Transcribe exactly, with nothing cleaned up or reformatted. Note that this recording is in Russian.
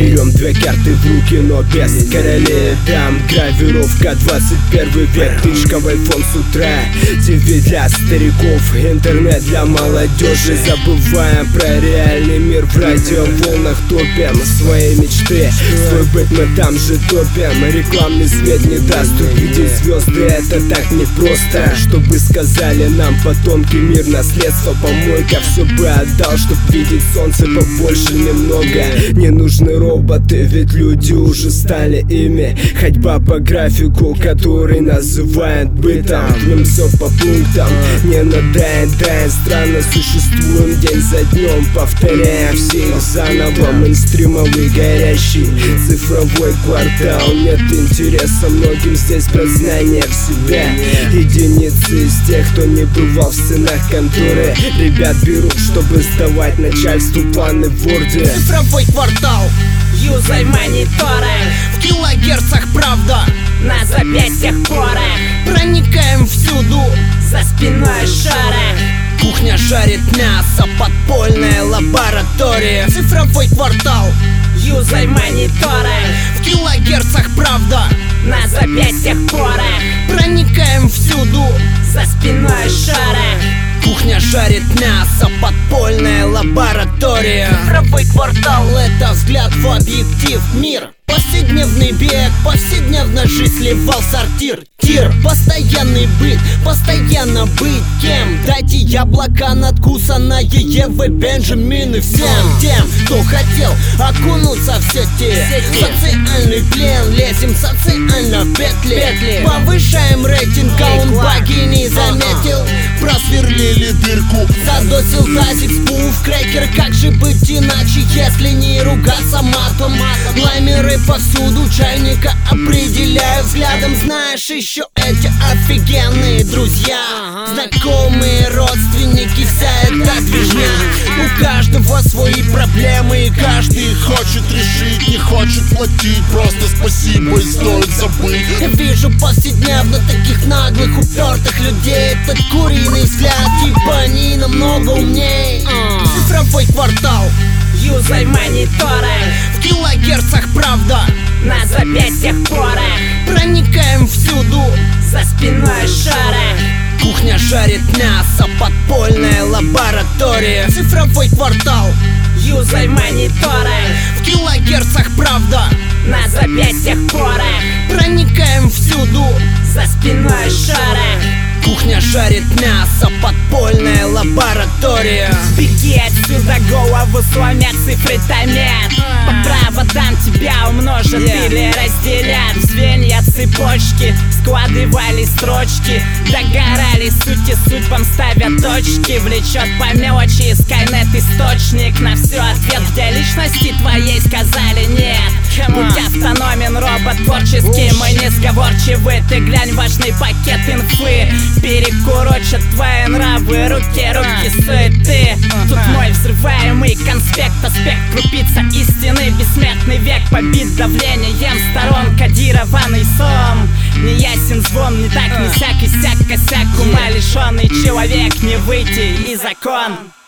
Берем две карты в руки, но без королей дам. Гравировка двадцать первый век, тычка в айфон с утра. ТВ для стариков, интернет для молодежи. Забываем про реальный мир, в радиоволнах топим свои мечты. Свой быт мы там же топим, рекламный свет не даст увидеть звезды. Это так непросто, чтобы сказали нам потомки. Мир наследство, помойка, все бы отдал, чтоб видеть солнце побольше немного. Не нужны роботы, ведь люди уже стали ими. Ходьба по графику, который называют бытом. Днем все по пунктам, не надоедаем. Странно существуем день за днем, повторяя все их заново. Мейнстримовый горящий цифровой квартал. Нет интереса многим здесь без знания в себя. Единицы из тех, кто не бывал в стенах конторы. Ребят берут, чтобы сдавать начальству планы в ворде. Цифровой квартал, юзай мониторы. В килогерцах правда, на запястьях порох. Проникаем всюду, за спиной шара. Кухня жарит мясо, подпольная лаборатория. Цифровой квартал, юзай мониторы. В килогерцах правда, на запястьях порох. Проникаем всюду, за спиной шара. Кухня жарит мясо, подпольная лаборатория. Цифровой квартал — это взгляд в объектив. Мир, повседневный бег, повседневно жизнь сливал сортир. Тир, постоянный быт, постоянно быть кем. Дайте яблоко надкусанное Евы Бенджамины всем тем, кто хотел окунуться в сети. Социальный плен, лезем социально в петли. Повышаем рейтинг, а он баги не заметил. Просверлили дырку, задосил тазик, спуф, крекер. Как же быть иначе, если не ругаться матом? Лаймеры повсюду, чайника определяю взглядом. Знаешь, еще эти офигенные друзья, знакомые, родственники, вся эта движня. У каждого свои проблемы, и каждый хочет решить, не хочет платить. Просто спасибо и стоит забыть. Я вижу повседневно таких наглых, упертых людей. Этот куриный взгляд, типа они намного умней. Цифровой квартал, юзай мониторы. В килогерцах правда, на запястьях порох. Проникаем всюду, за спиной шара. Кухня жарит мясо, подпольная лаборатория. Цифровой квартал, юзай мониторы. В килогерцах правда, на запястьях порох. Проникаем всюду, за спиной шара. Кухня жарит мясо, подпольная лаборатория. Беги отсюда, голову сломят, цифры томят. По проводам тебя умножат или разделят. В звенья цепочки складывали строчки. Догорали сути, судьбам ставят точки. Влечет по мелочи, Скайнет источник. На все ответ, где личности твоей сказали нет. Будь автономен, робот творческий, мы не сговорчивы. Ты глянь, важный пакет инфы перекурочат твои нравы, руки, руки суеты. Тут мой взрываемый конспект, аспект крупица истины. Бессмертный век побит давлением сторон, кодированный сон. Не ясен звон, не так, не сяк, и сяк, косяк. Ума лишенный человек, не выйти из закон.